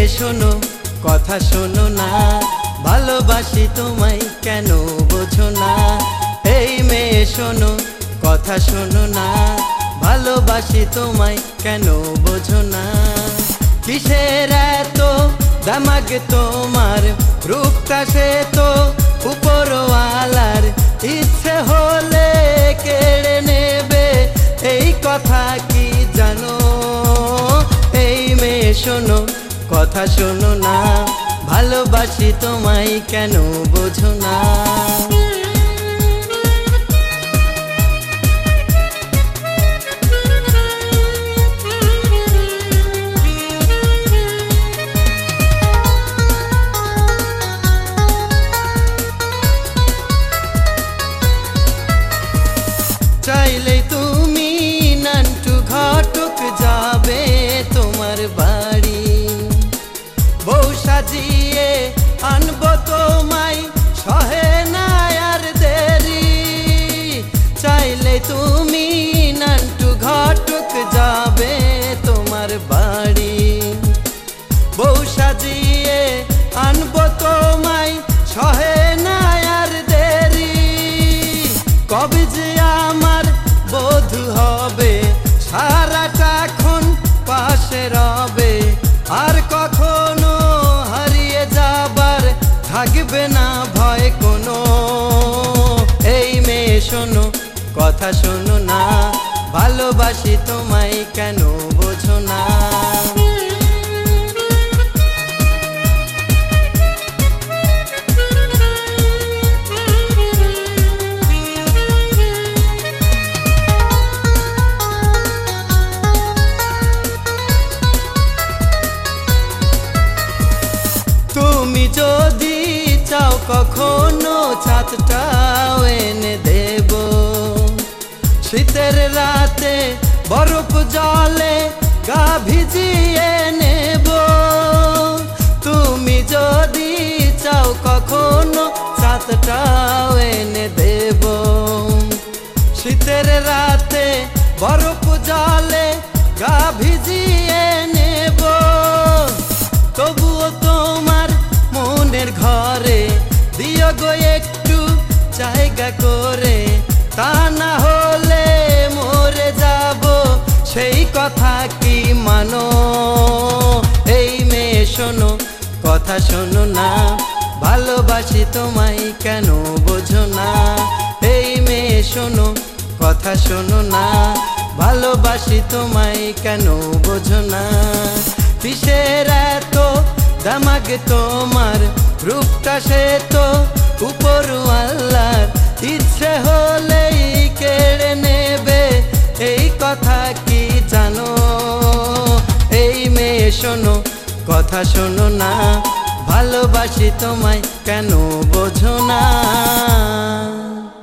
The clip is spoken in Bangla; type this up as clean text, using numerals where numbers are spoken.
শোনো কথা শোনো না, ভালোবাসি তোমায় কেন বোঝো না। এই মেয়ে শোনো কথা শোনো না, ভালোবাসি তোমায় কেন বোঝো না। কিসের এত দামাগ তোমার, রূপটা সে তো উপরওয়ালার, ইচ্ছে হলে কেড়ে নেবে এই কথা কি জানো। এই মেয়ে শোনো কথা শোনো না, ভালোবাসি তোমায় কেন বোঝো না। চাইলে তুমি নান্টু ঘটক যাবে তোমার বাড়ি, বউ সাজিয়ে আনবো তোমায় সহে না আর দেরি। চাইলে তুমি নান্টু ঘটক যাবে তোমার বাড়ি, বউ সাজিয়ে আনবো তোমায় সহে না আর দেরি। কবে যে আমার বধূ হবে, সারাটাক্ষণ পাশে রবে, আর কখনো হারিয়ে যাবার থাকবে না ভয় কোনো। এই মেয়ে শোনো কথা শোনো না, ভালোবাসি তোমায় কেন বোঝো না। তুমি যদি চাও কখনো ছাদটাও এনে দেব, শীতের রাতে বরফ জলে গা ভিজিয়ে নেব। তুমি যদি চাও কখনো ছাদটাও এনে দেব, শীতের রাতে বরফ জলে গা ভিজিয়ে নেব। তবুও তোমার মনের ঘরে দিও গো একটু জায়গা করে, তা না হলে মরে যাব সেই কথা কি মানো। এই মেয়ে শোনো কথা শোনো না, ভালোবাসি তোমায় কেন বোঝো না। এই মেয়ে শোনো কথা শোনো না, ভালোবাসি তোমায় কেন বোঝো না। কিসের এত দামাগ তোমার, রূপটা সে তো উপরওয়ালার, ইচ্ছে হলেই কেড়ে নেবে এই কথা কি জানো। এই মেয়ে শোনো কথা শোনো না, ভালোবাসি তোমায় কেন বোঝো না।